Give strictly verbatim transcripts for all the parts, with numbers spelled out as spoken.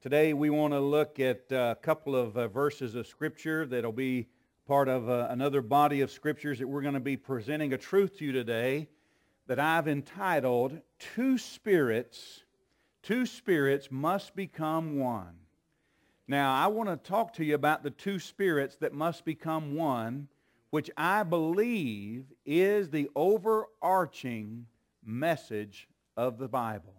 Today we want to look at a couple of uh, verses of Scripture that'll be part of uh, another body of Scriptures that we're going to be presenting a truth to you today that I've entitled, Two Spirits, Two Spirits Must Become One. Now I want to talk to you about the two spirits that must become one, which I believe is the overarching message of the Bible.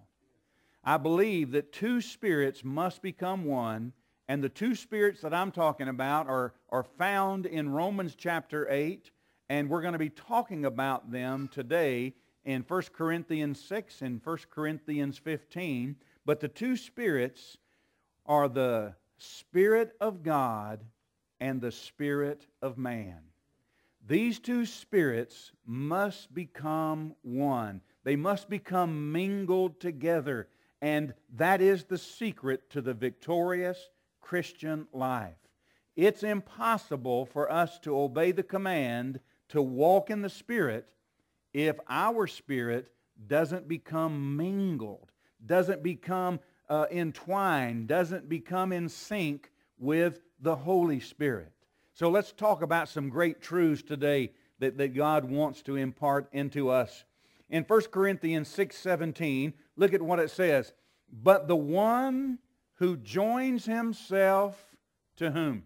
I believe that two spirits must become one, and the two spirits that I'm talking about are, are found in Romans chapter eight, and we're going to be talking about them today in First Corinthians six and First Corinthians fifteen. But the two spirits are the Spirit of God and the Spirit of man. These two spirits must become one. They must become mingled together. And that is the secret to the victorious Christian life. It's impossible for us to obey the command to walk in the Spirit if our spirit doesn't become mingled, doesn't become uh, entwined, doesn't become in sync with the Holy Spirit. So let's talk about some great truths today that, that God wants to impart into us. In First Corinthians six seventeen, look at what it says. But the one who joins himself to whom?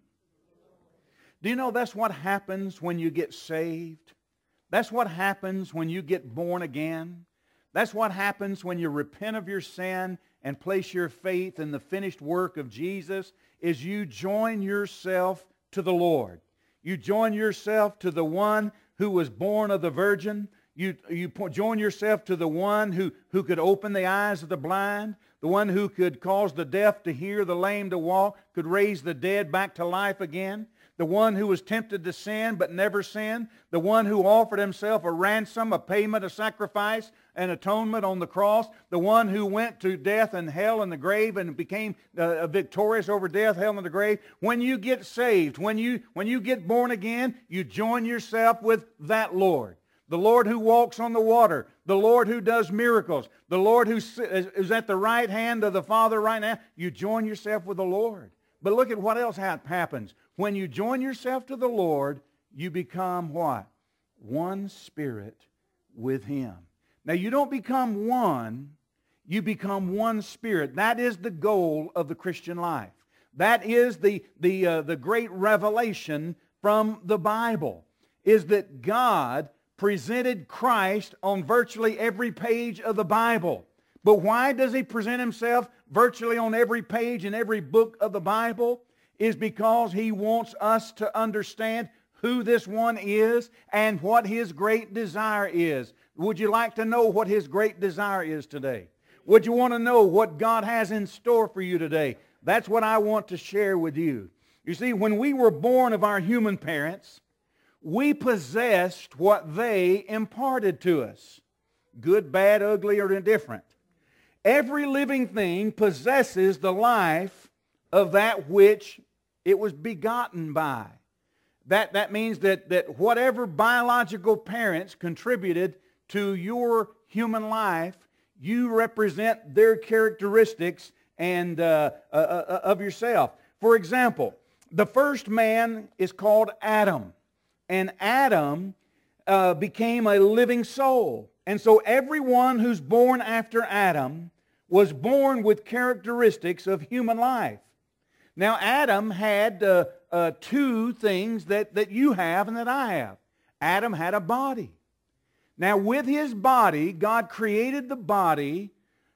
Do you know that's what happens when you get saved? That's what happens when you get born again. That's what happens when you repent of your sin and place your faith in the finished work of Jesus, is you join yourself to the Lord. You join yourself to the one who was born of the Virgin. You, you join yourself to the one who, who could open the eyes of the blind, the one who could cause the deaf to hear, the lame to walk, could raise the dead back to life again, the one who was tempted to sin but never sinned, the one who offered himself a ransom, a payment, a sacrifice, an atonement on the cross, the one who went to death and hell and the grave and became uh, victorious over death, hell, and the grave. When you get saved, when you, when you get born again, you join yourself with that Lord. The Lord who walks on the water, the Lord who does miracles, the Lord who is at the right hand of the Father right now. You join yourself with the Lord. But look at what else happens. When you join yourself to the Lord, you become what? One spirit with Him. Now you don't become one, you become one spirit. That is the goal of the Christian life. That is the, the, uh, the great revelation from the Bible, is that God presented Christ on virtually every page of the Bible. But why does He present Himself virtually on every page in every book of the Bible? Is because He wants us to understand who this one is and what His great desire is. Would you like to know what His great desire is today? Would you want to know what God has in store for you today? That's what I want to share with you. You see, when we were born of our human parents, we possessed what they imparted to us. Good, bad, ugly, or indifferent. Every living thing possesses the life of that which it was begotten by. That, that means that, that whatever biological parents contributed to your human life, you represent their characteristics and uh, uh, uh, of yourself. For example, the first man is called Adam. And Adam uh, became a living soul. And so everyone who's born after Adam was born with characteristics of human life. Now Adam had uh, uh, two things that, that you have and that I have. Adam had a body. Now with his body, God created the body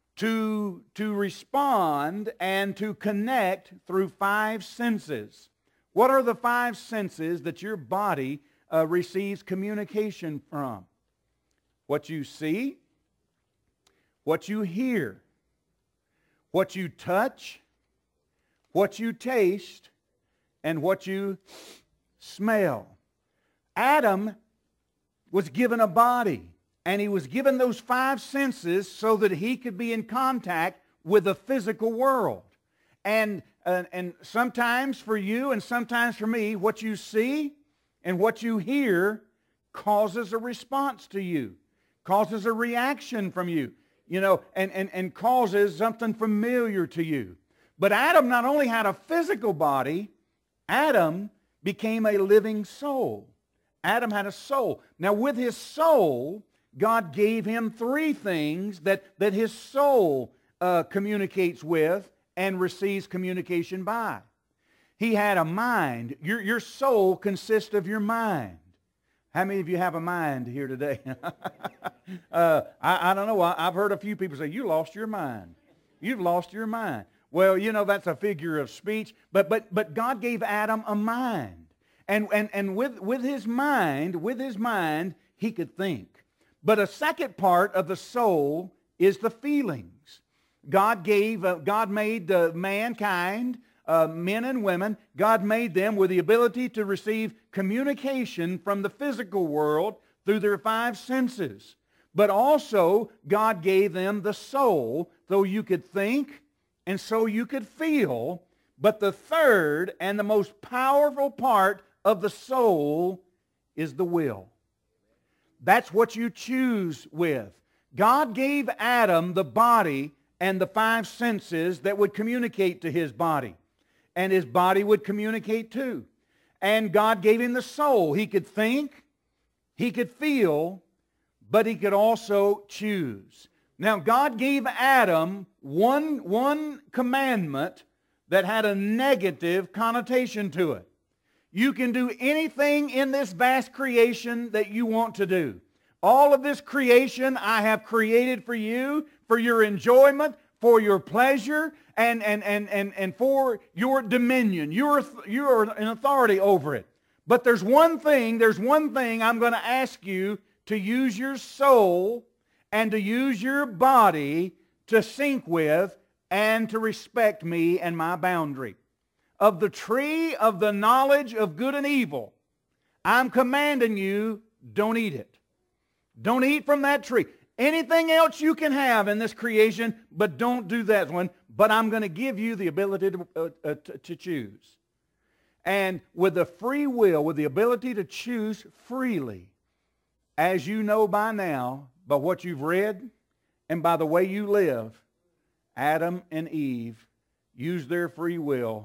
to, to respond and to connect through five senses. What are the five senses that your body uh, receives communication from? What you see, what you hear, what you touch, what you taste, and what you smell. Adam was given a body, and he was given those five senses so that he could be in contact with the physical world. And And, and sometimes for you and sometimes for me, what you see and what you hear causes a response to you, causes a reaction from you, you know, and, and, and causes something familiar to you. But Adam not only had a physical body, Adam became a living soul. Adam had a soul. Now with his soul, God gave him three things that, that his soul uh, communicates with and receives communication by. He had a mind. Your, your soul consists of your mind. How many of you have a mind here today? uh, I, I don't know. I, I've heard a few people say, you lost your mind. You've lost your mind. Well, you know, that's a figure of speech. But, but, but God gave Adam a mind. And, and, and with, with his mind, with his mind, he could think. But a second part of the soul is the feelings. God gave, uh, God made uh, mankind, uh, men and women. God made them with the ability to receive communication from the physical world through their five senses. But also, God gave them the soul, so you could think and so you could feel. But the third and the most powerful part of the soul is the will. That's what you choose with. God gave Adam the body and the five senses that would communicate to his body. And his body would communicate too. And God gave him the soul. He could think, he could feel, but he could also choose. Now God gave Adam one, one commandment that had a negative connotation to it. You can do anything in this vast creation that you want to do. All of this creation I have created for you, for your enjoyment, for your pleasure, and, and, and, and, and for your dominion. You're, you're an authority over it. But there's one thing, there's one thing I'm going to ask you to use your soul and to use your body to sync with and to respect me and my boundary. Of the tree of the knowledge of good and evil, I'm commanding you, don't eat it. Don't eat from that tree. Anything else you can have in this creation, but don't do that one. But I'm going to give you the ability to, uh, uh, to, to choose. And with the free will, with the ability to choose freely, as you know by now, by what you've read and by the way you live, Adam and Eve used their free will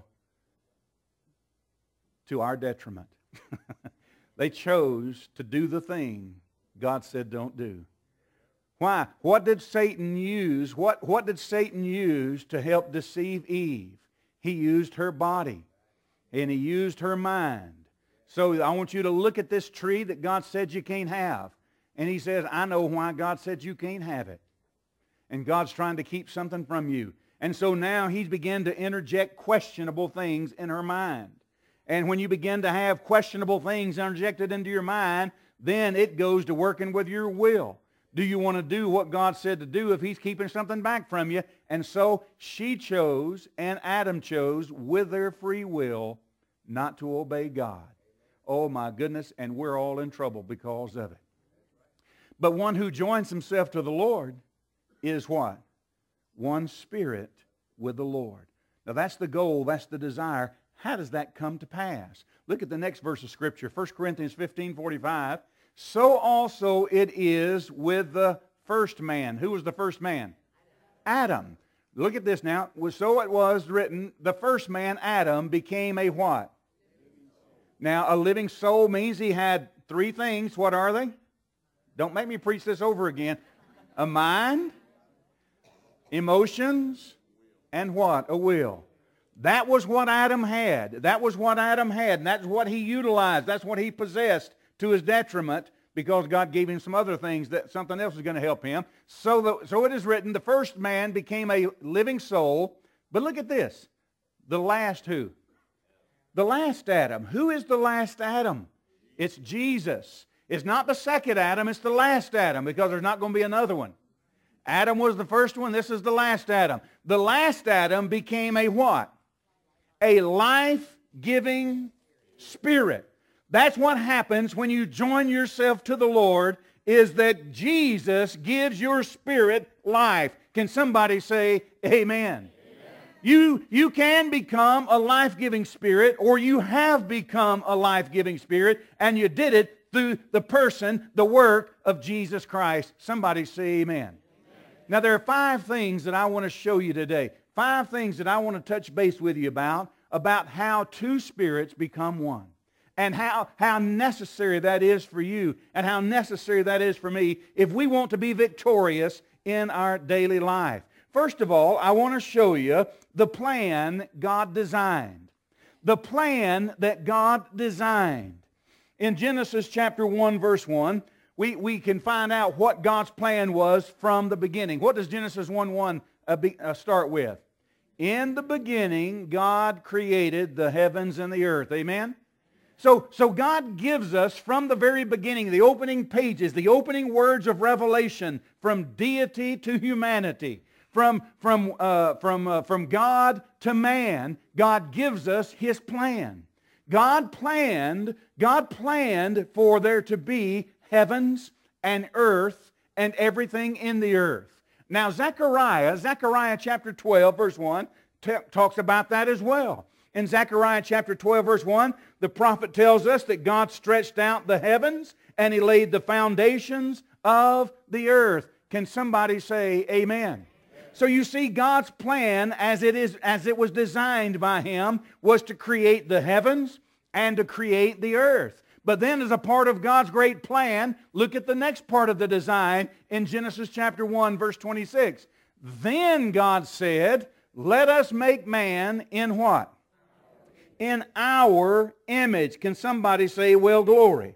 to our detriment. They chose to do the thing God said don't do. Why? What did Satan use? What, what did Satan use to help deceive Eve? He used her body and he used her mind. So I want you to look at this tree that God said you can't have. And he says, I know why God said you can't have it. And God's trying to keep something from you. And so now he's begun to interject questionable things in her mind. And when you begin to have questionable things interjected into your mind, then it goes to working with your will. Do you want to do what God said to do if he's keeping something back from you? And so she chose and Adam chose with their free will not to obey God. Oh my goodness, and we're all in trouble because of it. But one who joins himself to the Lord is what? One spirit with the Lord. Now that's the goal, that's the desire. How does that come to pass? Look at the next verse of Scripture, First Corinthians fifteen forty-five. So also it is with the first man. Who was the first man? Adam. Look at this now. So it was written, the first man, Adam, became a what? Now, a living soul means he had three things. What are they? Don't make me preach this over again. A mind, emotions, and what? A will. That was what Adam had. That was what Adam had, and that's what he utilized. That's what he possessed to his detriment because God gave him some other things that something else was going to help him. So, the, so it is written, the first man became a living soul. But look at this. The last who? The last Adam. Who is the last Adam? It's Jesus. It's not the second Adam, it's the last Adam because there's not going to be another one. Adam was the first one, this is the last Adam. The last Adam became a what? A life-giving spirit. That's what happens when you join yourself to the Lord, is that Jesus gives your spirit life. Can somebody say amen? You, you can become a life-giving spirit, or you have become a life-giving spirit, and you did it through the person, the work of Jesus Christ. Somebody say amen. Amen. Now there are five things that I want to show you today. five things that I want to touch base with you about, about how two spirits become one. And how, how necessary that is for you and how necessary that is for me if we want to be victorious in our daily life. First of all, I want to show you the plan God designed. The plan that God designed. In Genesis chapter one, verse one, we, we can find out what God's plan was from the beginning. What does Genesis one one uh, be, uh, start with? In the beginning, God created the heavens and the earth. Amen? So, so God gives us from the very beginning, the opening pages, the opening words of revelation, from deity to humanity, from, from, uh, from, uh, from God to man, God gives us His plan. God planned, God planned for there to be heavens and earth and everything in the earth. Now Zechariah, Zechariah chapter twelve, verse one, t- talks about that as well. In Zechariah chapter twelve, verse one, the prophet tells us that God stretched out the heavens and He laid the foundations of the earth. Can somebody say amen? So you see, God's plan, as it is, as it was designed by Him, was to create the heavens and to create the earth. But then as a part of God's great plan, look at the next part of the design in Genesis chapter one, verse twenty-six. Then God said, let us make man in what? In our image. Can somebody say, well, glory?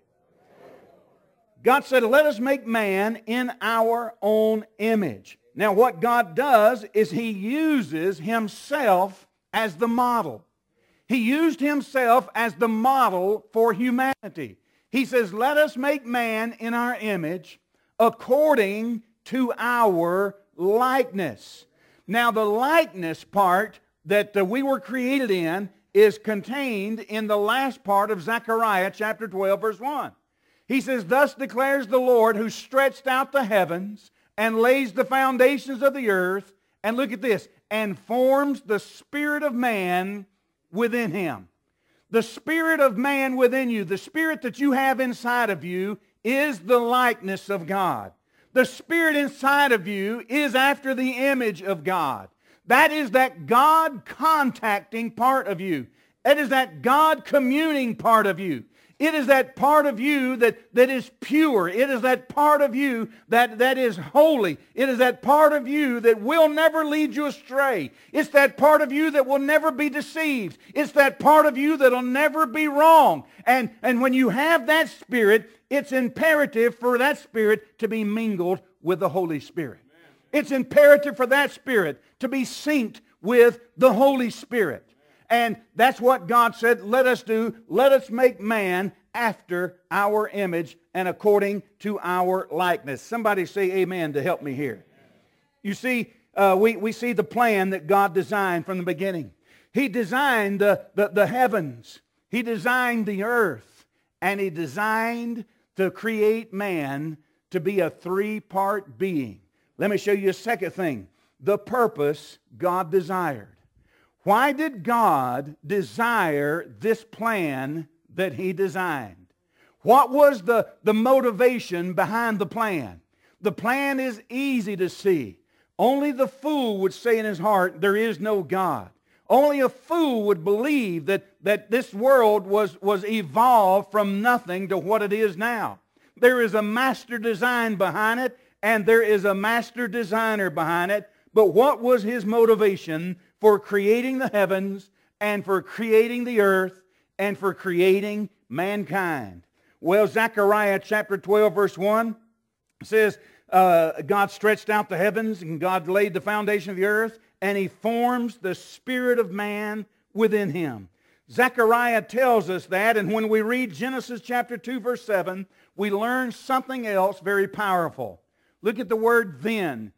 God said, let us make man in our own image. Now, what God does is He uses Himself as the model. He used Himself as the model for humanity. He says, let us make man in our image according to our likeness. Now, the likeness part that uh, we were created in is contained in the last part of Zechariah chapter twelve, verse one. He says, thus declares the Lord who stretched out the heavens and lays the foundations of the earth, and look at this, and forms the spirit of man within him. The spirit of man within you, the spirit that you have inside of you, is the likeness of God. The spirit inside of you is after the image of God. That is that God contacting part of you. It is that God communing part of you. It is that part of you that, that is pure. It is that part of you that, that is holy. It is that part of you that will never lead you astray. It's that part of you that will never be deceived. It's that part of you that will never be wrong. And, and when you have that spirit, it's imperative for that spirit to be mingled with the Holy Spirit. Amen. It's imperative for that spirit to be synced with the Holy Spirit. And that's what God said, let us do. Let us make man after our image and according to our likeness. Somebody say amen to help me here. You see, uh, we, we see the plan that God designed from the beginning. He designed the, the, the heavens. He designed the earth. And He designed to create man to be a three-part being. Let me show you a second thing. The purpose God desired. Why did God desire this plan that He designed? What was the, the motivation behind the plan? The plan is easy to see. Only the fool would say in his heart, there is no God. Only a fool would believe that, that this world was, was evolved from nothing to what it is now. There is a master design behind it, and there is a master designer behind it. But what was His motivation for creating the heavens and for creating the earth and for creating mankind? Well, Zechariah chapter twelve, verse one says, uh, God stretched out the heavens and God laid the foundation of the earth, and He forms the spirit of man within him. Zechariah tells us that, and when we read Genesis chapter two, verse seven, we learn something else very powerful. Look at the word then.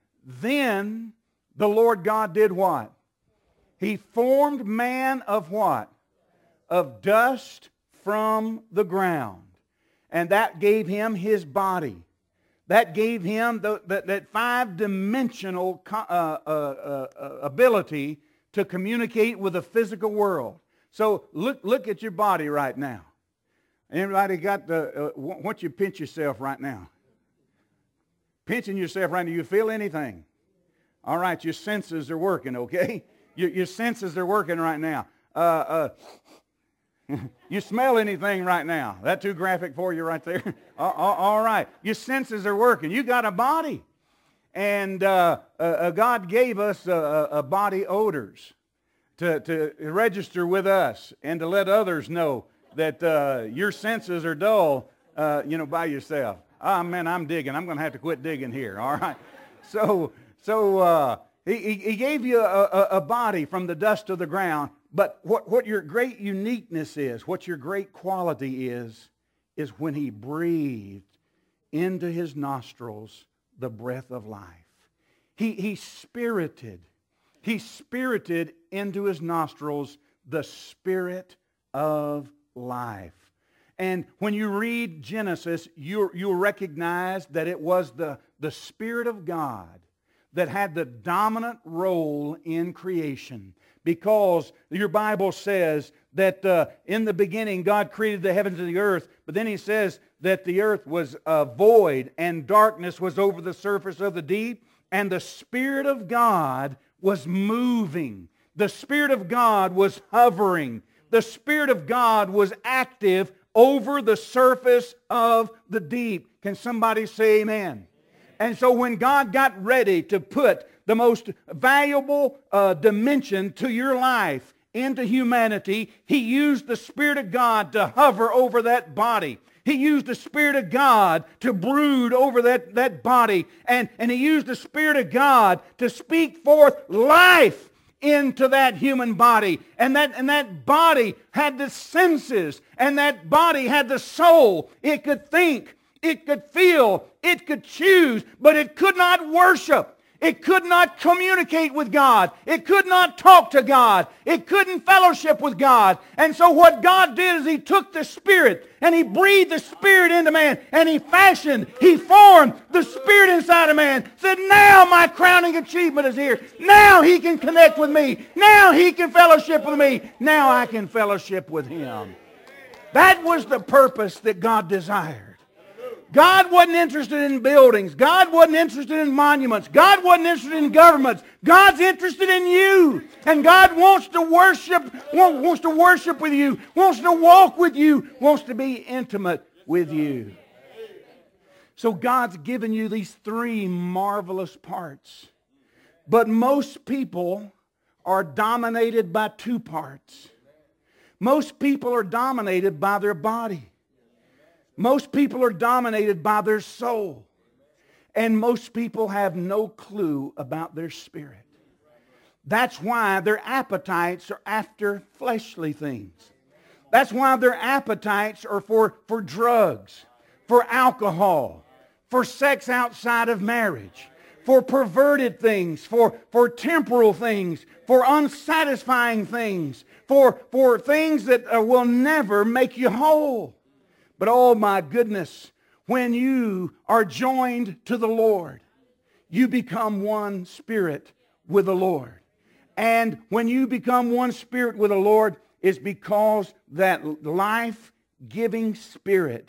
Then the Lord God did what? He formed man of what? Of dust from the ground. And that gave him his body. That gave him the, the, that five-dimensional uh, uh, uh, ability to communicate with the physical world. So look, look at your body right now. Anybody got the, uh, once you pinch yourself right now? Pinching yourself right now, do you feel anything? All right, your senses are working, okay? Your, your senses are working right now. Uh, uh, you smell anything right now? That too graphic for you right there? all, all, all right. Your senses are working. You got a body. And uh, uh, God gave us uh, uh, body odors to, to register with us and to let others know that uh, your senses are dull, uh, you know, by yourself. Ah, man, I'm digging. I'm going to have to quit digging here, all right? So, so uh, he, he gave you a, a, a body from the dust of the ground, but what, what your great uniqueness is, what your great quality is, is when he breathed into his nostrils the breath of life. He, he spirited, he spirited into his nostrils the spirit of life. And when you read Genesis, you, you'll recognize that it was the, the Spirit of God that had the dominant role in creation. Because your Bible says that uh, in the beginning God created the heavens and the earth, but then he says that the earth was uh, void and darkness was over the surface of the deep, and the Spirit of God was moving. The Spirit of God was hovering. The Spirit of God was active over the surface of the deep. Can somebody say amen? And so when God got ready to put the most valuable uh, dimension to your life into humanity, he used the Spirit of God to hover over that body. He used the Spirit of God to brood over that, that body. And, and he used the Spirit of God to speak forth life into that human body. And that, and that body had the senses. And that body had the soul. It could think. It could feel. It could choose. But it could not worship. It could not communicate with God. It could not talk to God. It couldn't fellowship with God. And so what God did is he took the Spirit and he breathed the Spirit into man and he fashioned, he formed the Spirit inside of man. Said, now my crowning achievement is here. Now he can connect with me. Now he can fellowship with me. Now I can fellowship with him. That was the purpose that God desired. God wasn't interested in buildings. God wasn't interested in monuments. God wasn't interested in governments. God's interested in you. And God wants to worship, wants to worship with you, wants to walk with you, wants to be intimate with you. So God's given you these three marvelous parts. But most people are dominated by two parts. Most people are dominated by their body. Most people are dominated by their soul. And most people have no clue about their spirit. That's why their appetites are after fleshly things. That's why their appetites are for, for drugs, for alcohol, for sex outside of marriage, for perverted things, for, for temporal things, for unsatisfying things, for, for things that uh, will never make you whole. But oh my goodness, when you are joined to the Lord, you become one spirit with the Lord. And when you become one spirit with the Lord, it's because that life-giving spirit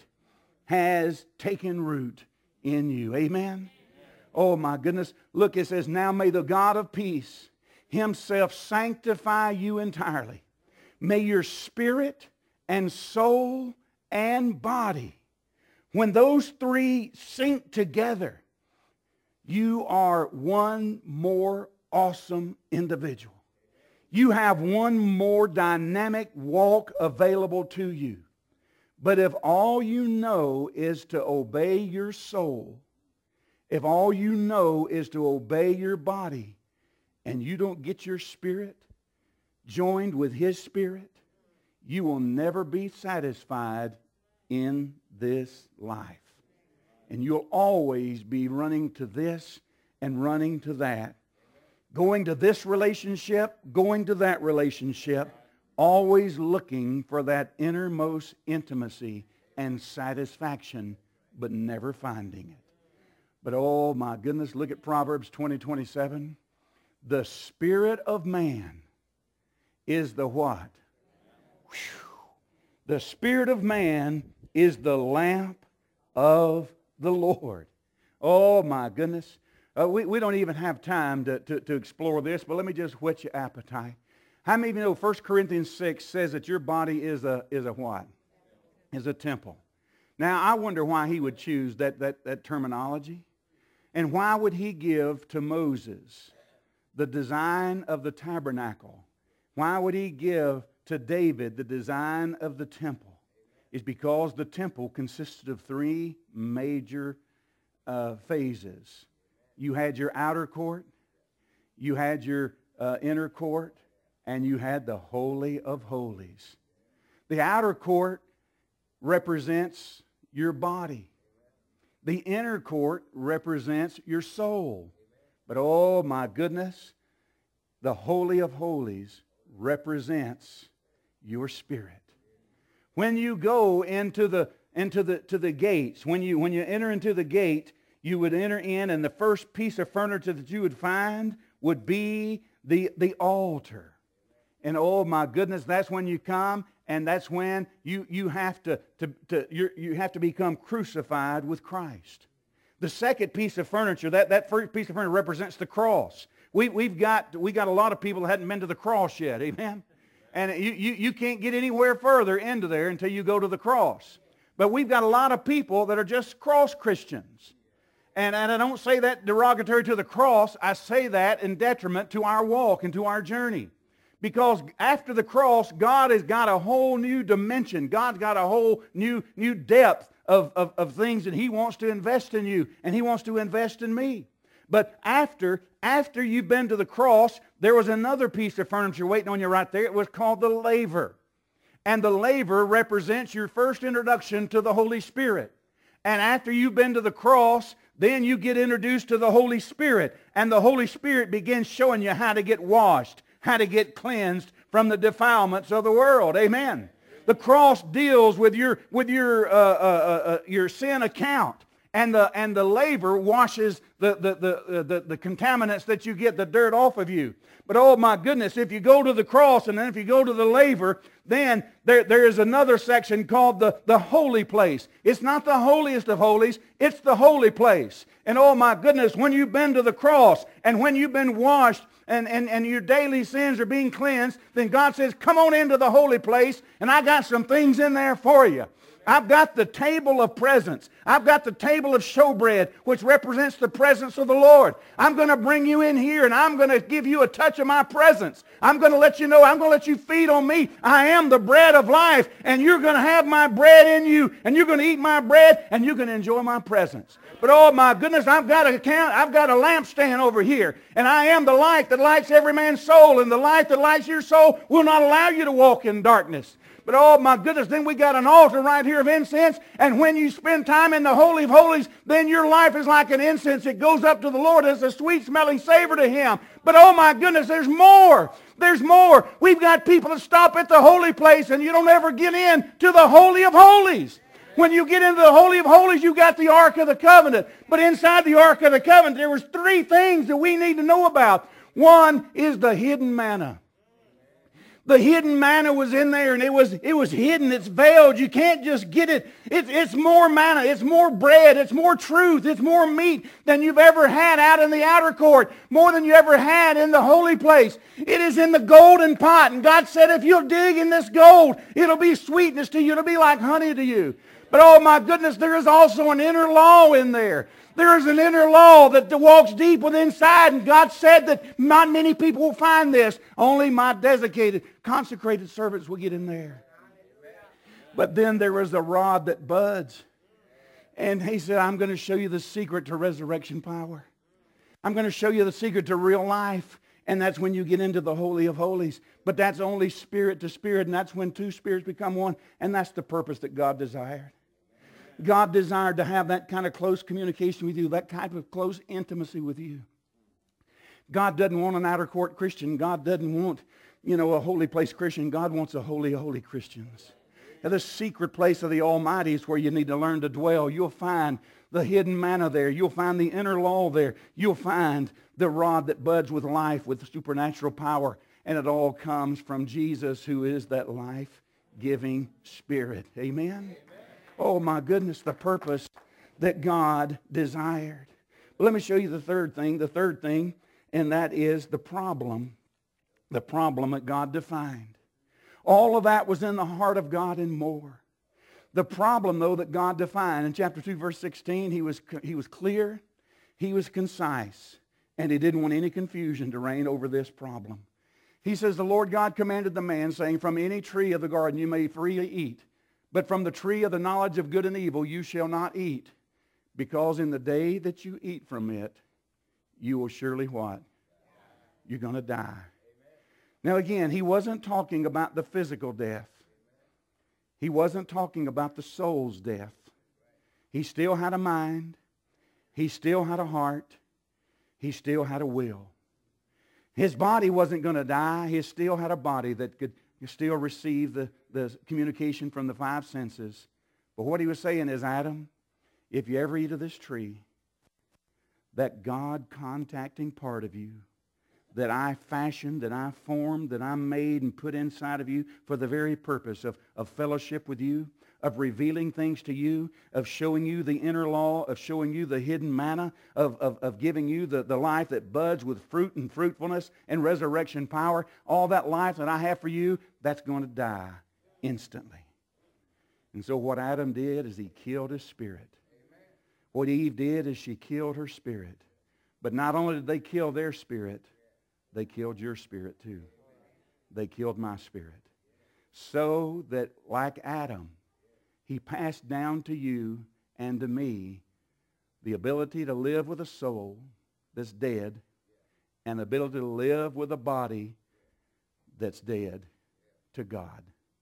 has taken root in you. Amen? Oh my goodness. Look, it says, now may the God of peace himself sanctify you entirely. May your spirit and soul and body, when those three sync together, you are one more awesome individual. You have one more dynamic walk available to you. But if all you know is to obey your soul, if all you know is to obey your body, and you don't get your spirit joined with his spirit, you will never be satisfied in this life. And you'll always be running to this and running to that. Going to this relationship, going to that relationship, always looking for that innermost intimacy and satisfaction, but never finding it. But oh my goodness, look at Proverbs twenty twenty-seven. The spirit of man is the what? Whew. The spirit of man is the lamp of the Lord. Oh my goodness. Uh, we, we don't even have time to, to, to explore this, but let me just whet your appetite. How many of you know First Corinthians six says that your body is a, is a what? Is a temple. Now, I wonder why he would choose that, that, that terminology. And why would he give to Moses the design of the tabernacle? Why would he give to David the design of the temple? It's because the temple consisted of three major uh, phases. You had your outer court, you had your uh, inner court, and you had the Holy of Holies. The outer court represents your body. The inner court represents your soul. But oh my goodness, the Holy of Holies represents your spirit. When you go into the into the to the gates, when you when you enter into the gate, you would enter in, and the first piece of furniture that you would find would be the the altar. And oh my goodness, that's when you come, and that's when you, you have to, to, to you you have to become crucified with Christ. The second piece of furniture, that, that first piece of furniture represents the cross. We, we've got we got a lot of people that hadn't been to the cross yet, amen? And you, you, you can't get anywhere further into there until you go to the cross. But we've got a lot of people that are just cross Christians. And, and I don't say that derogatory to the cross. I say that in detriment to our walk and to our journey. Because after the cross, God has got a whole new dimension. God's got a whole new, new depth of, of, of things that He wants to invest in you, and He wants to invest in me. But after, after you've been to the cross, there was another piece of furniture waiting on you right there. It was called the laver. And the laver represents your first introduction to the Holy Spirit. And after you've been to the cross, then you get introduced to the Holy Spirit. And the Holy Spirit begins showing you how to get washed, how to get cleansed from the defilements of the world. Amen. The cross deals with your with your uh, uh, uh, your sin account, and the and the laver washes the the, the the the contaminants that you get, the dirt off of you. But oh my goodness, if you go to the cross and then if you go to the laver, then there there is another section called the the holy place. It's not the holiest of holies; it's the holy place. And oh my goodness, when you've been to the cross and when you've been washed, And, and, and your daily sins are being cleansed, then God says, come on into the holy place, and I got some things in there for you. I've got the table of presence. I've got the table of showbread, which represents the presence of the Lord. I'm going to bring you in here, and I'm going to give you a touch of my presence. I'm going to let you know, I'm going to let you feed on me. I am the bread of life, and you're going to have my bread in you, and you're going to eat my bread, and you're going to enjoy my presence. But oh my goodness, I've got a count, I've got a lampstand over here, and I am the light that lights every man's soul, and the light that lights your soul will not allow you to walk in darkness. But oh my goodness, then we got an altar right here of incense, and when you spend time in the Holy of Holies, then your life is like an incense. It goes up to the Lord as a sweet-smelling savor to Him. But oh my goodness, there's more. There's more. We've got people that stop at the holy place, and you don't ever get in to the Holy of Holies. When you get into the Holy of Holies, you got the Ark of the Covenant. But inside the Ark of the Covenant, there was three things that we need to know about. One is the hidden manna. The hidden manna was in there, and it was it was hidden. It's veiled. You can't just get it. It's, it's more manna. It's more bread. It's more truth. It's more meat than you've ever had out in the outer court. More than you ever had in the holy place. It is in the golden pot. And God said, if you'll dig in this gold, it'll be sweetness to you. It'll be like honey to you. But oh my goodness, there is also an inner law in there. There is an inner law that walks deep within inside, and God said that not many people will find this. Only my dedicated, consecrated servants will get in there. But then there was a rod that buds. And He said, I'm going to show you the secret to resurrection power. I'm going to show you the secret to real life. And that's when you get into the Holy of Holies. But that's only spirit to spirit, and that's when two spirits become one. And that's the purpose that God desired. God desired to have that kind of close communication with you, that type of close intimacy with you. God doesn't want an outer court Christian. God doesn't want, you know, a holy place Christian. God wants a holy, holy Christians. Now, the secret place of the Almighty is where you need to learn to dwell. You'll find the hidden manna there. You'll find the inner law there. You'll find the rod that buds with life, with supernatural power. And it all comes from Jesus, who is that life-giving Spirit. Amen? Oh my goodness, the purpose that God desired. But let me show you the third thing, the third thing, and that is the problem, the problem that God defined. All of that was in the heart of God and more. The problem, though, that God defined, in chapter two, verse sixteen, he was, he was clear, he was concise, and he didn't want any confusion to reign over this problem. He says, the Lord God commanded the man, saying, from any tree of the garden you may freely eat, but from the tree of the knowledge of good and evil you shall not eat, because in the day that you eat from it, you will surely what? You're going to die. Now again, he wasn't talking about the physical death. He wasn't talking about the soul's death. He still had a mind. He still had a heart. He still had a will. His body wasn't going to die. He still had a body that could still receive the, the communication from the five senses. But what he was saying is, Adam, if you ever eat of this tree, that God contacting part of you that I fashioned, that I formed, that I made and put inside of you for the very purpose of, of fellowship with you, of revealing things to you, of showing you the inner law, of showing you the hidden manna, of, of, of giving you the, the life that buds with fruit and fruitfulness and resurrection power, all that life that I have for you, that's going to die instantly. And so what Adam did is he killed his spirit. What Eve did is she killed her spirit. But not only did they kill their spirit, they killed your spirit too. They killed my spirit. So that like Adam, he passed down to you and to me the ability to live with a soul that's dead and the ability to live with a body that's dead to God.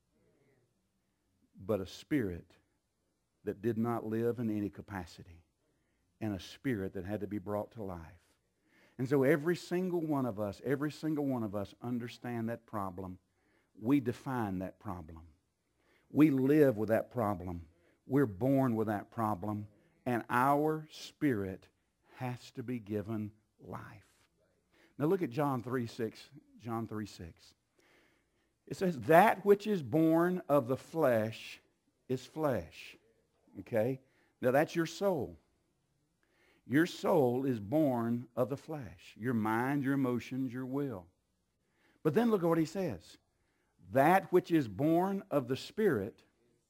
But a spirit that did not live in any capacity and a spirit that had to be brought to life. And so every single one of us, every single one of us understand that problem. We define that problem. We live with that problem. We're born with that problem. And our spirit has to be given life. Now look at John three six. John three six. It says, that which is born of the flesh is flesh. Okay? Now that's your soul. Your soul is born of the flesh. Your mind, your emotions, your will. But then look at what he says. That which is born of the Spirit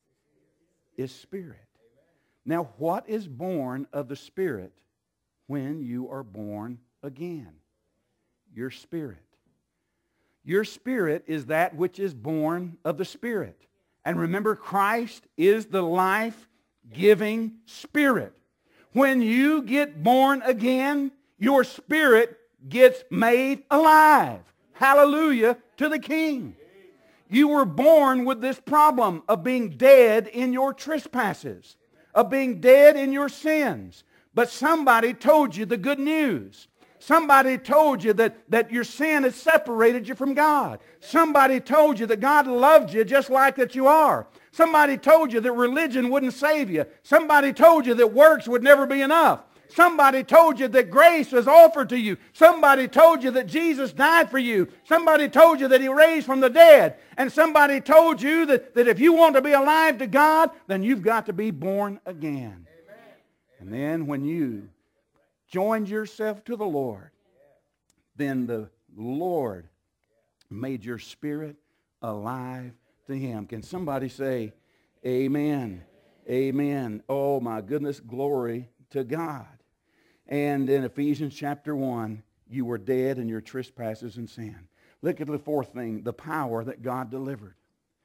is spirit. Now what is born of the Spirit when you are born again? Your spirit. Your spirit is that which is born of the Spirit. And remember, Christ is the life-giving Spirit. When you get born again, your spirit gets made alive. Hallelujah to the King. You were born with this problem of being dead in your trespasses, of being dead in your sins. But somebody told you the good news. Somebody told you that, that your sin has separated you from God. Somebody told you that God loved you just like that you are. Somebody told you that religion wouldn't save you. Somebody told you that works would never be enough. Somebody told you that grace was offered to you. Somebody told you that Jesus died for you. Somebody told you that he raised from the dead. And somebody told you that, that if you want to be alive to God, then you've got to be born again. Amen. And then when you joined yourself to the Lord, then the Lord made your spirit alive to him. Can somebody say amen? Amen. Oh my goodness, glory to God. And in Ephesians chapter one, you were dead in your trespasses and sin. Look at the fourth thing, the power that God delivered.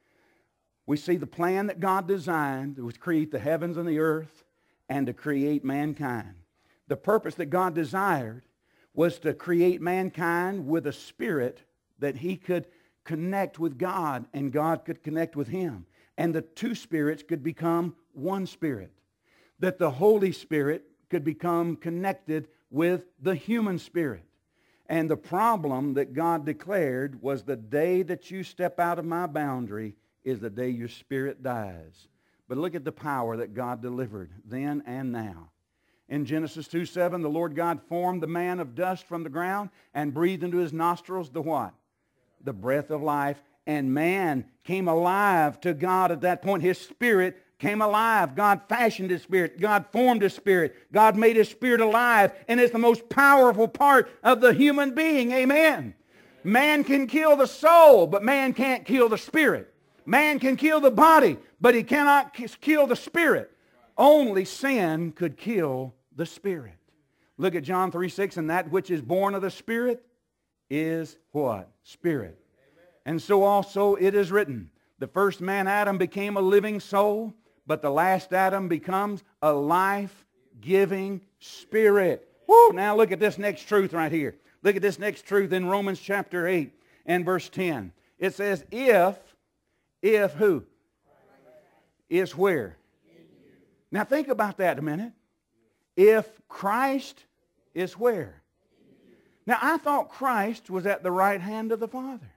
We see the plan that God designed to create the heavens and the earth and to create mankind. The purpose that God desired was to create mankind with a spirit that he could connect with God and God could connect with him. And the two spirits could become one spirit. That the Holy Spirit could become connected with the human spirit. And the problem that God declared was the day that you step out of my boundary is the day your spirit dies. But look at the power that God delivered then and now. In Genesis two seven, the Lord God formed the man of dust from the ground and breathed into his nostrils the what? The breath of life. And man came alive to God at that point. His spirit came alive. God fashioned His Spirit. God formed His Spirit. God made His Spirit alive. And it's the most powerful part of the human being. Amen. Man can kill the soul, but man can't kill the spirit. Man can kill the body, but he cannot kill the spirit. Only sin could kill the spirit. Look at John three six, and that which is born of the Spirit is what? Spirit. And so also it is written, the first man Adam became a living soul, but the last Adam becomes a life-giving spirit. Woo! Now look at this next truth right here. Look at this next truth in Romans chapter eight and verse ten. It says, if, if who? Is where? Now think about that a minute. If Christ is where? Now I thought Christ was at the right hand of the Father.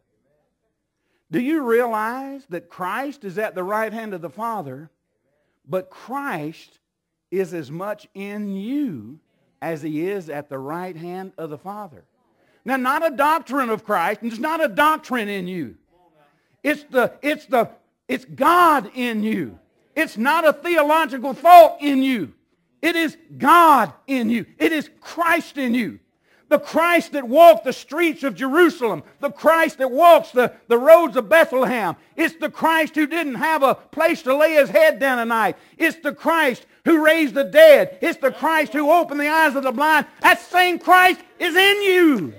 Do you realize that Christ is at the right hand of the Father, but Christ is as much in you as He is at the right hand of the Father? Now, not a doctrine of Christ, and it's not a doctrine in you. It's the, it's the, it's God in you. It's not a theological thought in you. It is God in you. It is Christ in you. The Christ that walked the streets of Jerusalem. The Christ that walks the, the roads of Bethlehem. It's the Christ who didn't have a place to lay His head down at night. It's the Christ who raised the dead. It's the Christ who opened the eyes of the blind. That same Christ is in you.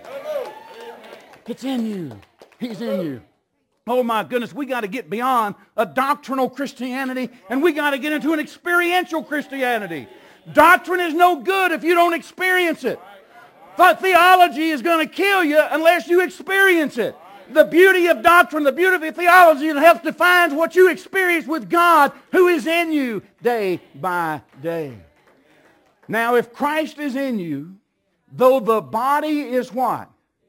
It's in you. He's in you. Oh my goodness, we got to get beyond a doctrinal Christianity and we got to get into an experiential Christianity. Doctrine is no good if you don't experience it. But theology is going to kill you unless you experience it. The beauty of doctrine, the beauty of theology, it helps define what you experience with God who is in you day by day. Now, if Christ is in you, though the body is what?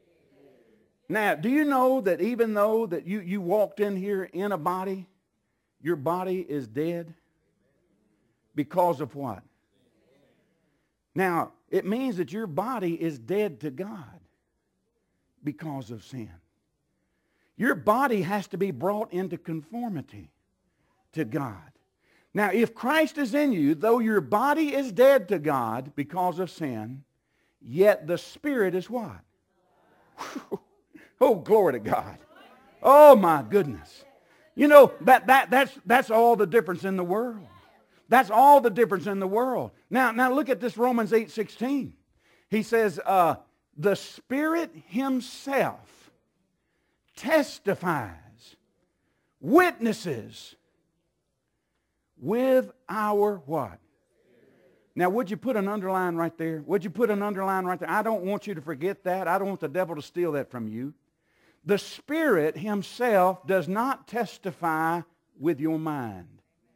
Now, do you know that even though that you, you walked in here in a body, your body is dead? Because of what? Now, it means that your body is dead to God because of sin. Your body has to be brought into conformity to God. Now, if Christ is in you, though your body is dead to God because of sin, yet the Spirit is what? Oh, glory to God. Oh, my goodness. You know, that, that, that's, that's all the difference in the world. That's all the difference in the world. Now, now look at this Romans eight sixteen. He says, uh, the Spirit Himself testifies, witnesses with our what? Now, would you put an underline right there? Would you put an underline right there? I don't want you to forget that. I don't want the devil to steal that from you. The Spirit Himself does not testify with your mind.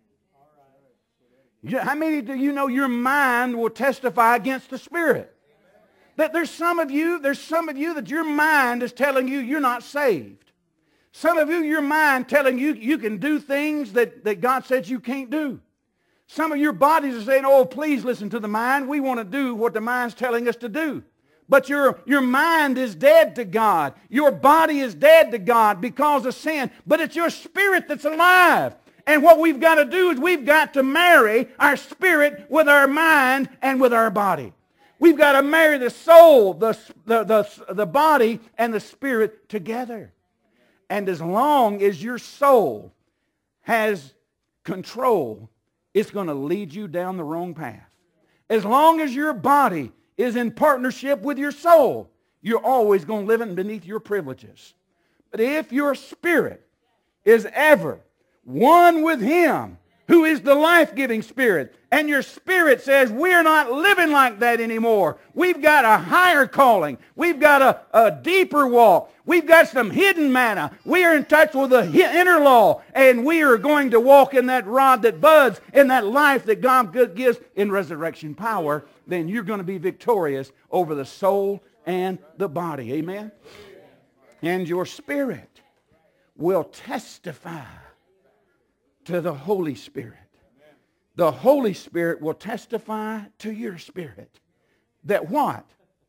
How many do you know your mind will testify against the Spirit? That there's some of you, there's some of you that your mind is telling you you're not saved. Some of you, your mind telling you you can do things that, that God said you can't do. Some of your bodies are saying, oh, please listen to the mind. We want to do what the mind's telling us to do. But your, your mind is dead to God. Your body is dead to God because of sin. But it's your spirit that's alive. And what we've got to do is we've got to marry our spirit with our mind and with our body. We've got to marry the soul, the, the, the, the body, and the spirit together. And as long as your soul has control, it's going to lead you down the wrong path. As long as your body is in partnership with your soul, you're always going to live in beneath your privileges. But if your spirit is ever one with Him, who is the life-giving Spirit, and your spirit says, we're not living like that anymore. We've got a higher calling. We've got a, a deeper walk. We've got some hidden manna. We are in touch with the inner law, and we are going to walk in that rod that buds, in that life that God gives in resurrection power. Then you're going to be victorious over the soul and the body. Amen? And your spirit will testify to the Holy Spirit. The Holy Spirit will testify to your spirit that what?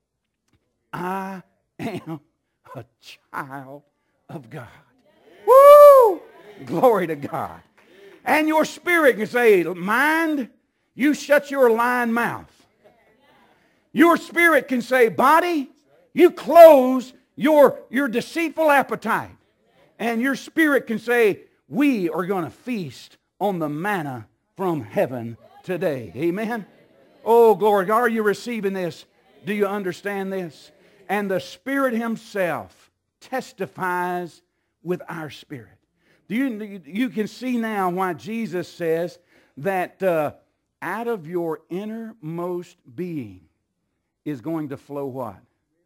I am a child of God. Woo! Glory to God. And your spirit can say, mind, you shut your lying mouth. Your spirit can say, body, you close your, your deceitful appetite. And your spirit can say, we are going to feast on the manna from heaven today. Amen? Oh, glory. Are you receiving this? Do you understand this? And the Spirit Himself testifies with our spirit. Do you, you can see now why Jesus says that uh, out of your innermost being is going to flow what?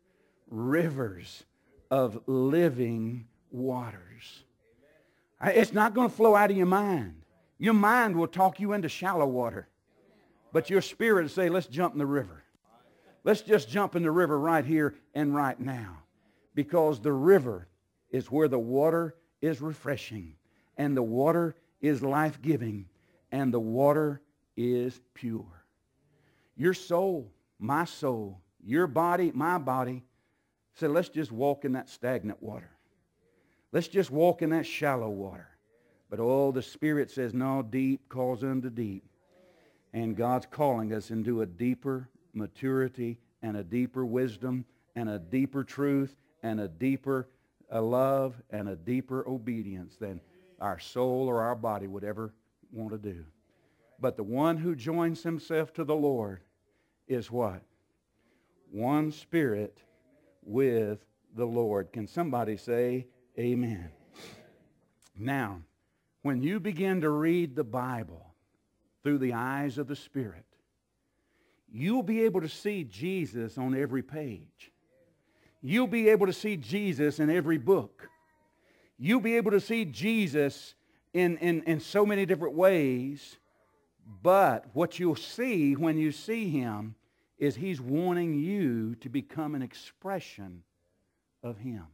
Rivers of living waters. It's not going to flow out of your mind. Your mind will talk you into shallow water. But your spirit will say, let's jump in the river. Let's just jump in the river right here and right now. Because the river is where the water is refreshing. And the water is life-giving. And the water is pure. Your soul, my soul, your body, my body, said, let's just walk in that stagnant water. Let's just walk in that shallow water. But oh, the Spirit says, no, deep calls unto deep. And God's calling us into a deeper maturity and a deeper wisdom and a deeper truth and a deeper uh, love and a deeper obedience than our soul or our body would ever want to do. But the one who joins himself to the Lord is what? One spirit with the Lord. Can somebody say amen? Now, when you begin to read the Bible through the eyes of the Spirit, you'll be able to see Jesus on every page. You'll be able to see Jesus in every book. You'll be able to see Jesus in, in, in so many different ways. But what you'll see when you see Him is He's wanting you to become an expression of Him.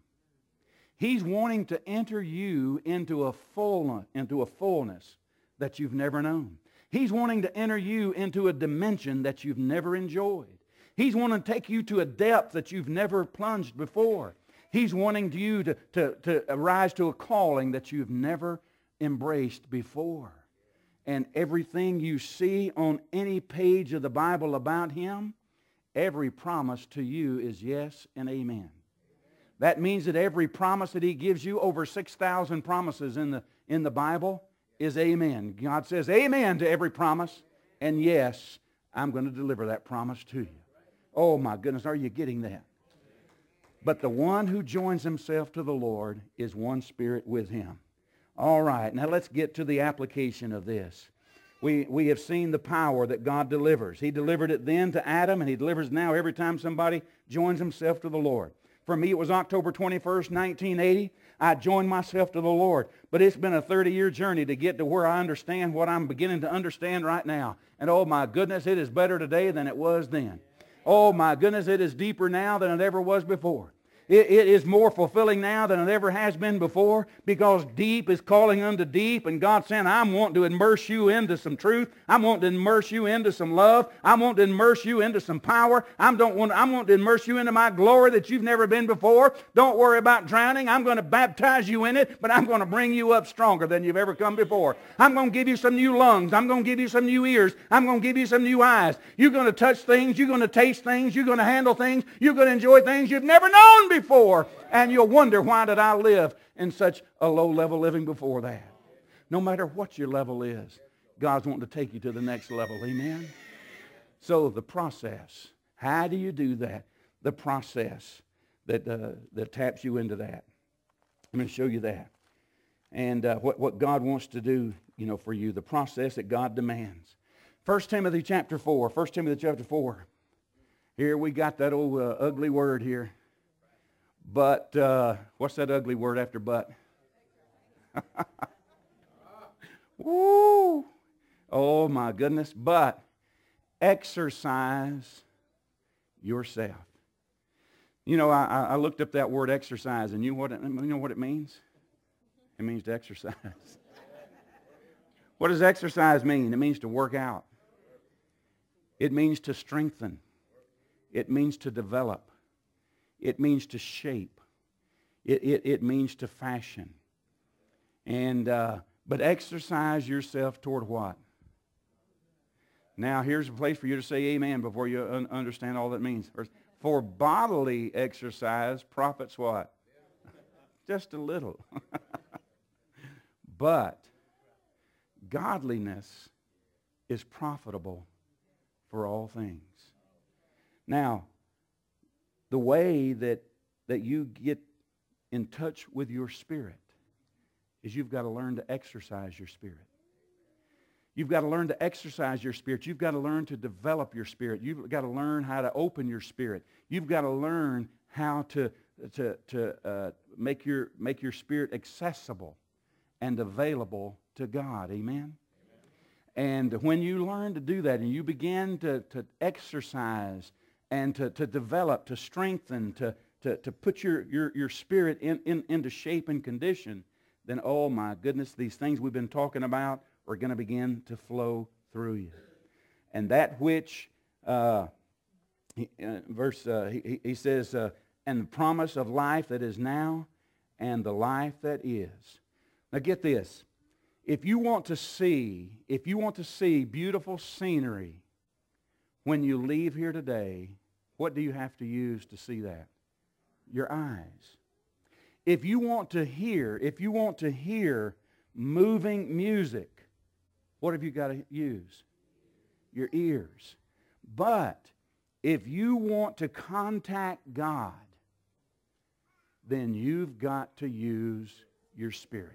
He's wanting to enter you into a fullness, into a fullness that you've never known. He's wanting to enter you into a dimension that you've never enjoyed. He's wanting to take you to a depth that you've never plunged before. He's wanting you to, to, to rise to a calling that you've never embraced before. And everything you see on any page of the Bible about Him, every promise to you is yes and amen. That means that every promise that He gives you, over six thousand promises in the, in the Bible, is amen. God says amen to every promise, and yes, I'm going to deliver that promise to you. Oh my goodness, are you getting that? But the one who joins himself to the Lord is one spirit with Him. All right, now let's get to the application of this. We, we have seen the power that God delivers. He delivered it then to Adam, and He delivers now every time somebody joins himself to the Lord. For me, it was October twenty-first, nineteen eighty. I joined myself to the Lord. But it's been a thirty-year journey to get to where I understand what I'm beginning to understand right now. And oh my goodness, it is better today than it was then. Oh my goodness, it is deeper now than it ever was before. It, it is more fulfilling now than it ever has been before, because deep is calling unto deep, and God's saying, I'm wanting to immerse you into some truth. I'm wanting to immerse you into some love. I want to immerse you into some power. I don't want, I want to immerse you into my glory that you've never been before. Don't worry about drowning. I'm going to baptize you in it, but I'm going to bring you up stronger than you've ever come before. I'm going to give you some new lungs. I'm going to give you some new ears. I'm going to give you some new eyes. You're going to touch things. You're going to taste things. You're going to handle things. You're going to enjoy things you've never known before. Before, and you'll wonder, why did I live in such a low level living before that? No matter what your level is, God's wanting to take you to the next level. Amen? So the process, how do you do that? The process that, uh, that taps you into that. I'm going to show you that. And uh, what, what God wants to do, you know, for you, the process that God demands. First Timothy chapter four. First Timothy chapter four. Here we got that old uh, ugly word here. But, uh, what's that ugly word after but? Woo! Oh, my goodness. But exercise yourself. You know, I, I looked up that word exercise, and you, what it, you know what it means? It means to exercise. What does exercise mean? It means to work out. It means to strengthen. It means to develop. It means to shape. It, it, it means to fashion. And uh, But exercise yourself toward what? Now, here's a place for you to say amen before you un- understand all that means. For bodily exercise profits what? Just a little. But godliness is profitable for all things. Now, the way that, that you get in touch with your spirit is you've got to learn to exercise your spirit. You've got to learn to exercise your spirit. You've got to learn to develop your spirit. You've got to learn how to open your spirit. You've got to learn how to, to, to uh, make your, make your spirit accessible and available to God. Amen? And when you learn to do that and you begin to, to exercise and to, to develop, to strengthen, to, to, to put your, your, your spirit in, in, into shape and condition, then, oh my goodness, these things we've been talking about are going to begin to flow through you. And that which, uh, he, uh, verse, uh, he, he says, uh, and the promise of life that is now and the life that is. Now get this. If you want to see, if you want to see beautiful scenery when you leave here today, what do you have to use to see that? Your eyes. If you want to hear, if you want to hear moving music, what have you got to use? Your ears. But if you want to contact God, then you've got to use your spirit.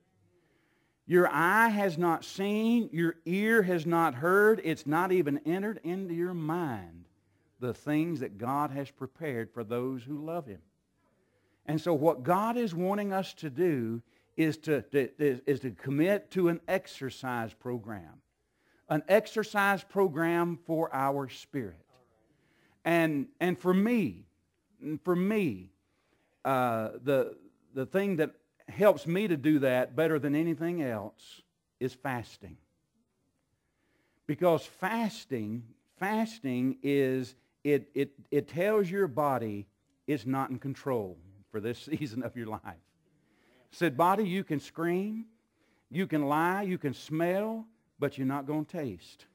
Your eye has not seen, your ear has not heard, it's not even entered into your mind the things that God has prepared for those who love Him. And so what God is wanting us to do is to, to, is to commit to an exercise program. An exercise program for our spirit. And, and for me, for me, uh, the, the thing that helps me to do that better than anything else is fasting. Because fasting, fasting is, it, it, it tells your body it's not in control for this season of your life. Said, body, you can scream, you can lie, you can smell, but you're not going to taste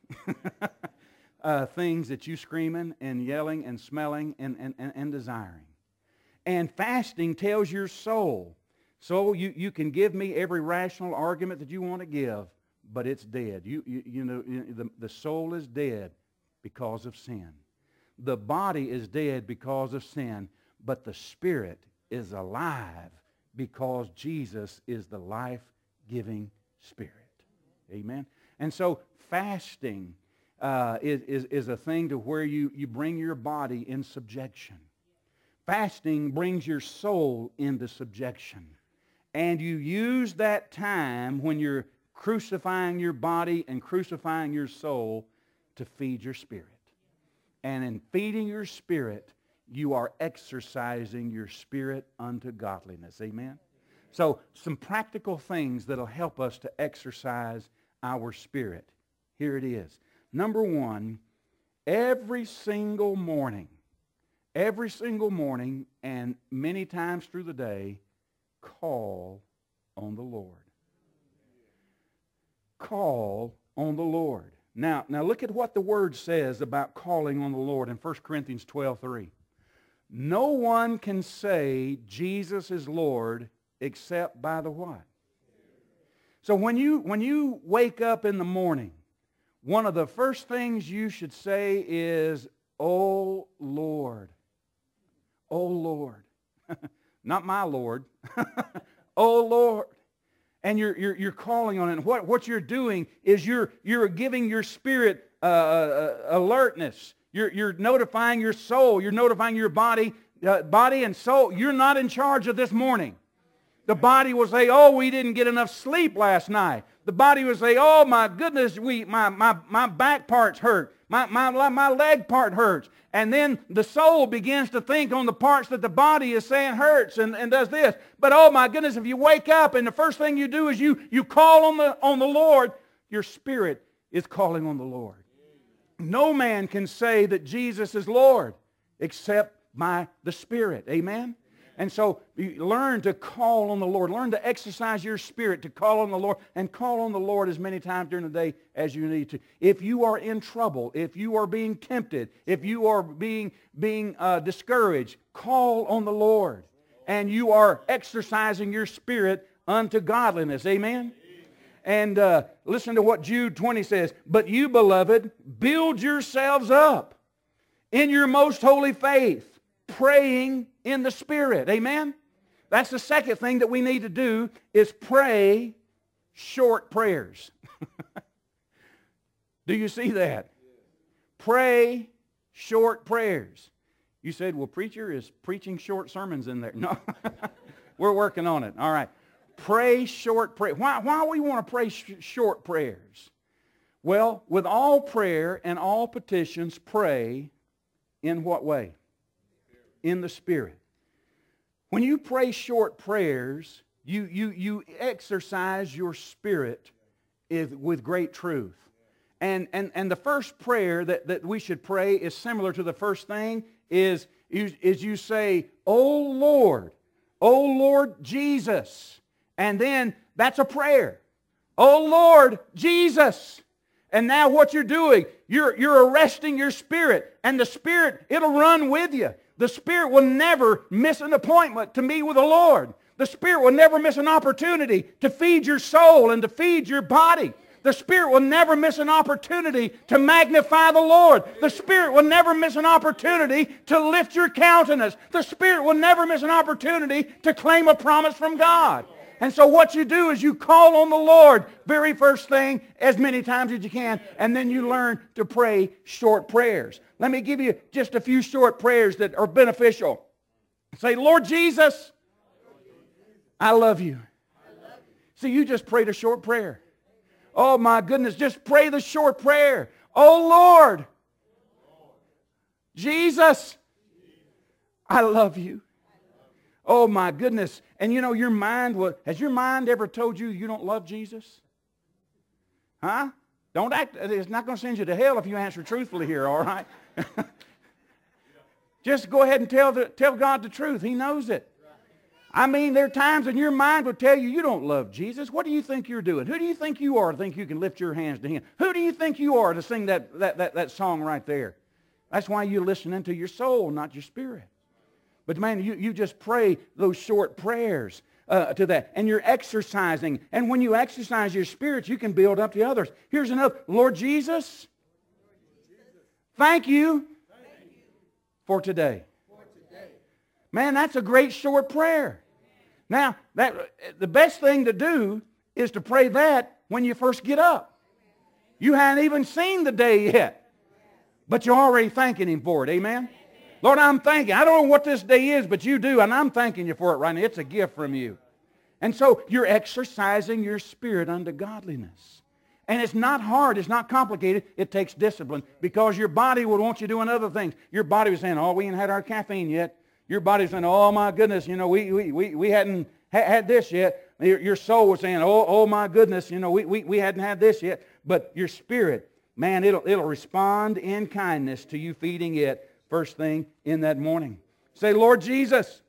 uh, things that you screaming and yelling and smelling and, and, and, and desiring. And fasting tells your soul, so you, you can give me every rational argument that you want to give, but it's dead. You, you, you know, the, the soul is dead because of sin. The body is dead because of sin, but the spirit is alive because Jesus is the life-giving Spirit. Amen? And so fasting uh, is, is, is a thing to where you, you bring your body in subjection. Fasting brings your soul into subjection. And you use that time when you're crucifying your body and crucifying your soul to feed your spirit. And in feeding your spirit, you are exercising your spirit unto godliness. Amen? So some practical things that will help us to exercise our spirit. Here it is. Number one, every single morning, every single morning and many times through the day, call on the Lord. Call on the Lord. Now, now look at what the Word says about calling on the Lord in First Corinthians twelve three. No one can say Jesus is Lord except by the what? So when you, when you wake up in the morning, one of the first things you should say is, "Oh Lord." Oh Lord. Not my Lord. Oh Lord. And you're, you're, you're calling on it. And what, what you're doing is you're, you're giving your spirit uh, uh, alertness. You're, you're notifying your soul. You're notifying your body, uh, body and soul. You're not in charge of this morning. The body will say, "Oh, we didn't get enough sleep last night." The body will say, "Oh, my goodness, we, my, my, my back parts hurt. My, my, my leg part hurts." And then the soul begins to think on the parts that the body is saying hurts and, and does this. But oh my goodness, if you wake up and the first thing you do is you, you call on the, on the Lord, your spirit is calling on the Lord. No man can say that Jesus is Lord except by the Spirit. Amen? And so you learn to call on the Lord. Learn to exercise your spirit to call on the Lord, and call on the Lord as many times during the day as you need to. If you are in trouble, if you are being tempted, if you are being, being uh, discouraged, call on the Lord. And you are exercising your spirit unto godliness. Amen? And uh, listen to what Jude twenty says. But you, beloved, build yourselves up in your most holy faith, praying in the Spirit. Amen? That's the second thing that we need to do, is pray short prayers. Do you see that? Pray short prayers. You said, well, preacher, is preaching short sermons in there? No. We're working on it. All right. Pray short prayers. Why, why we want to pray sh- short prayers? Well, with all prayer and all petitions, pray in what way? In the Spirit. When you pray short prayers, you, you, you exercise your spirit is, with great truth. And, and, and the first prayer that, that we should pray is similar to the first thing, is, is, is you say, "Oh Lord, oh Lord Jesus." And then that's a prayer. "Oh Lord Jesus." And now what you're doing, you're, you're arresting your spirit. And the Spirit, it'll run with you. The Spirit will never miss an appointment to meet with the Lord. The Spirit will never miss an opportunity to feed your soul and to feed your body. The Spirit will never miss an opportunity to magnify the Lord. The Spirit will never miss an opportunity to lift your countenance. The Spirit will never miss an opportunity to claim a promise from God. And so what you do is you call on the Lord very first thing as many times as you can, and then you learn to pray short prayers. Let me give you just a few short prayers that are beneficial. Say, "Lord Jesus, I love you." See, you just prayed a short prayer. Oh my goodness, just pray the short prayer. "Oh Lord, Jesus, I love you." Oh my goodness. And you know, your mind will, has your mind ever told you you don't love Jesus? Huh? Don't act, it's not going to send you to hell if you answer truthfully here, all right? Just go ahead and tell, the, tell God the truth. He knows it. I mean, there are times when your mind will tell you you don't love Jesus. What do you think you're doing? Who do you think you are to think you can lift your hands to Him? Who do you think you are to sing that, that, that, that song right there? That's why you're listening to your soul, not your spirit. But man, you, you just pray those short prayers uh, to that. And you're exercising. And when you exercise your spirit, you can build up to others. Here's another. "Lord Jesus, thank you for today." Man, that's a great short prayer. Now, that the best thing to do is to pray that when you first get up. You haven't even seen the day yet, but you're already thanking Him for it. Amen? "Lord, I'm thanking. I don't know what this day is, but you do, and I'm thanking you for it right now. It's a gift from you." And so you're exercising your spirit unto godliness. And it's not hard. It's not complicated. It takes discipline, because your body would want you doing other things. Your body was saying, "Oh, we ain't had our caffeine yet." Your body's saying, "Oh, my goodness, you know, we we we, we hadn't ha- had this yet." Your, your soul was saying, "Oh, oh, my goodness, you know, we, we, we hadn't had this yet." But your spirit, man, it'll, it'll respond in kindness to you feeding it first thing in that morning. Say, "Lord Jesus,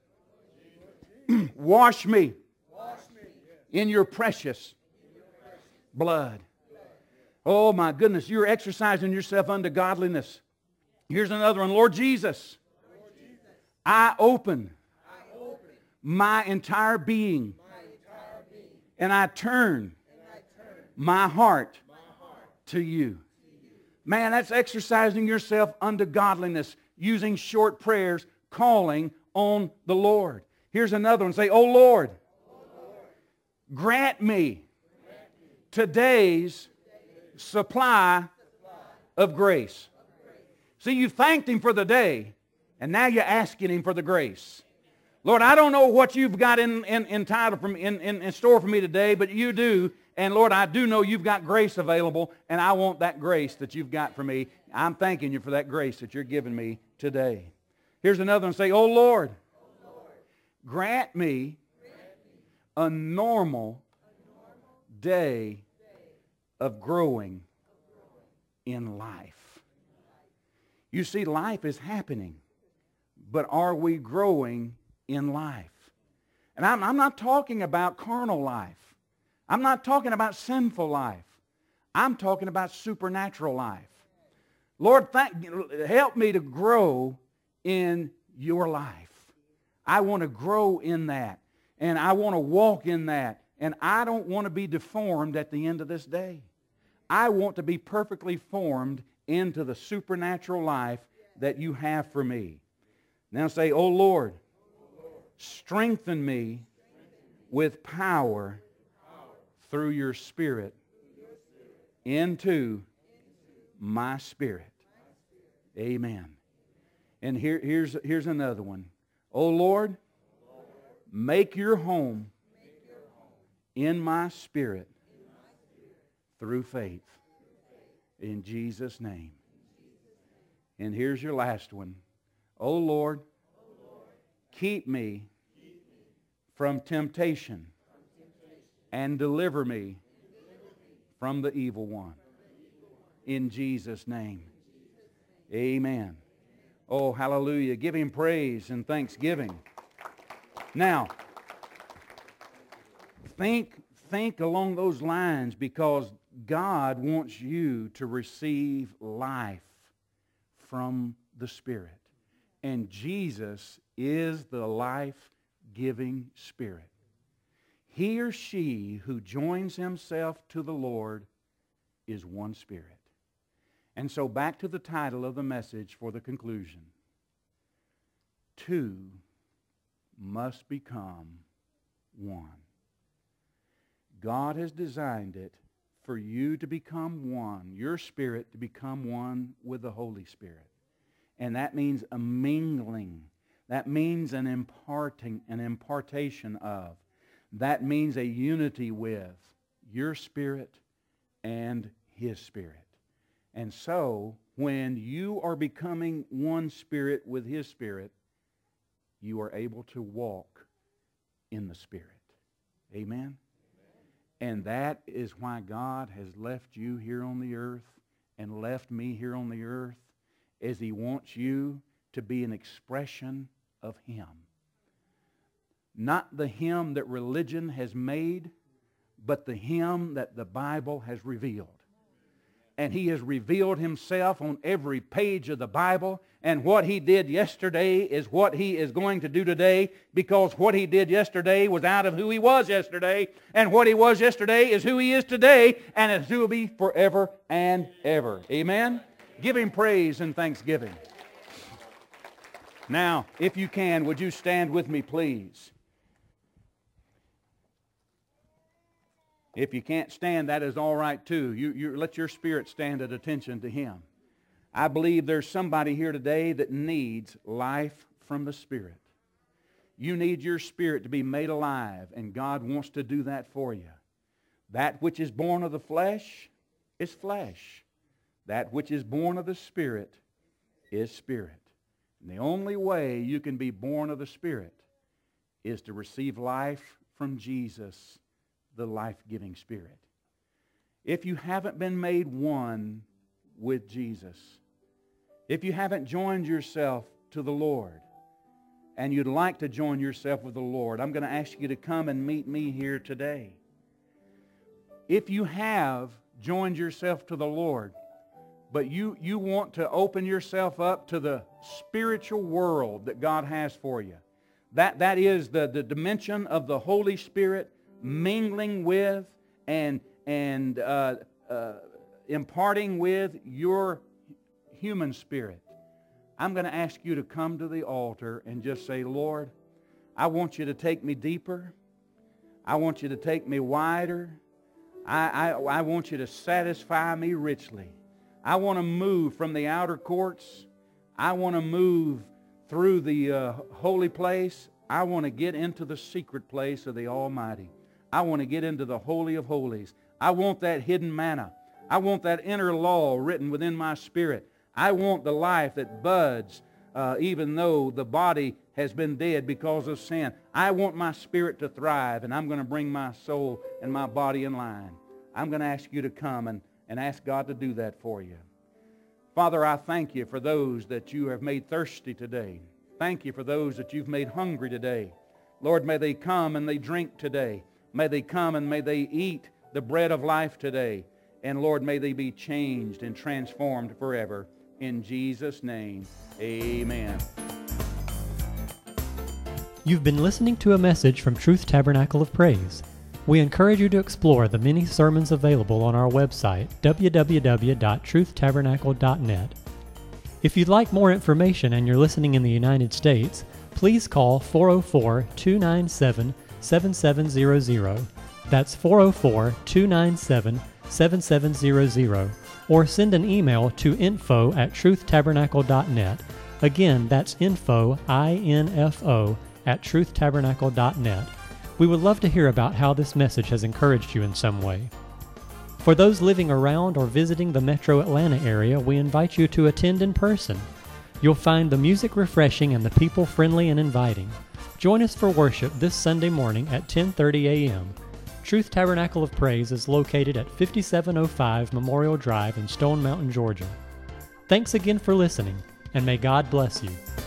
wash me in your precious blood." Oh, my goodness, you're exercising yourself unto godliness. Here's another one. "Lord Jesus, I open my entire being, and I turn my heart to you." Man, that's exercising yourself unto godliness, using short prayers, calling on the Lord. Here's another one. Say, "Oh Lord, grant me today's supply of grace." See, you thanked Him for the day, and now you're asking Him for the grace. "Lord, I don't know what you've got in, in, in, title from, in, in, in store for me today, but you do. And Lord, I do know you've got grace available, and I want that grace that you've got for me. I'm thanking you for that grace that you're giving me today." Here's another one. Say, "Oh Lord, grant me a normal day of growing in life." You see, life is happening, but are we growing in life. And I'm, I'm not talking about carnal life. I'm not talking about sinful life. I'm talking about supernatural life. Lord, thank, help me to grow in your life. I want to grow in that. And I want to walk in that. And I don't want to be deformed at the end of this day. I want to be perfectly formed into the supernatural life that you have for me. Now say, "Oh Lord, strengthen me with power through your Spirit into my spirit." Amen. And here, here's, here's another one. "Oh Lord, make your home in my spirit through faith." In Jesus' name. And here's your last one. "Oh Lord, keep me from temptation and deliver me from the evil one." In Jesus' name. Amen. Oh, hallelujah. Give Him praise and thanksgiving. Now, think, think along those lines, because God wants you to receive life from the Spirit. And Jesus is the life-giving Spirit. He or she who joins himself to the Lord is one spirit. And so back to the title of the message for the conclusion. Two must become one. God has designed it for you to become one, your spirit to become one with the Holy Spirit. And that means a mingling. That means an imparting, an impartation of. That means a unity with your spirit and His Spirit. And so, when you are becoming one spirit with His Spirit, you are able to walk in the Spirit. Amen? And that is why God has left you here on the earth and left me here on the earth, as He wants you to be an expression of Him. Not the Him that religion has made, but the Him that the Bible has revealed. And He has revealed Himself on every page of the Bible. And what He did yesterday is what He is going to do today, because what He did yesterday was out of who He was yesterday. And what He was yesterday is who He is today, and is who He will be forever and ever. Amen? Give Him praise and thanksgiving. Now, if you can, would you stand with me, please? If you can't stand, that is all right too. You, you let your spirit stand at attention to Him. I believe there's somebody here today that needs life from the Spirit. You need your spirit to be made alive, and God wants to do that for you. That which is born of the flesh is flesh. That which is born of the Spirit is spirit. And the only way you can be born of the Spirit is to receive life from Jesus, the life-giving Spirit. If you haven't been made one with Jesus, if you haven't joined yourself to the Lord, and you'd like to join yourself with the Lord, I'm going to ask you to come and meet me here today. If you have joined yourself to the Lord, but you, you want to open yourself up to the spiritual world that God has for you, that, that is the, the dimension of the Holy Spirit mingling with and, and uh, uh, imparting with your human spirit, I'm going to ask you to come to the altar and just say, "Lord, I want you to take me deeper. I want you to take me wider. I, I, I want you to satisfy me richly. I want to move from the outer courts. I want to move through the uh, holy place. I want to get into the secret place of the Almighty. I want to get into the Holy of Holies. I want that hidden manna. I want that inner law written within my spirit. I want the life that buds uh, even though the body has been dead because of sin. I want my spirit to thrive, and I'm going to bring my soul and my body in line. I'm going to ask you to come and, and ask God to do that for you. Father, I thank you for those that you have made thirsty today. thank you for those that you've made hungry today. Lord, may they come and they drink today. May they come and may they eat the bread of life today. And Lord, may they be changed and transformed forever. In Jesus' name, amen. You've been listening to a message from Truth Tabernacle of Praise. We encourage you to explore the many sermons available on our website, w w w dot truth tabernacle dot net. If you'd like more information and you're listening in the United States, please call four oh four, two nine seven, seven seven zero zero. That's four oh four, two nine seven, seven seven zero zero. Or send an email to info at truth tabernacle dot net. Again, that's info, I N F O, at truth tabernacle dot net. We would love to hear about how this message has encouraged you in some way. For those living around or visiting the Metro Atlanta area, we invite you to attend in person. You'll find the music refreshing and the people friendly and inviting. Join us for worship this Sunday morning at ten thirty a.m. Truth Tabernacle of Praise is located at fifty-seven oh five Memorial Drive in Stone Mountain, Georgia. Thanks again for listening, and may God bless you.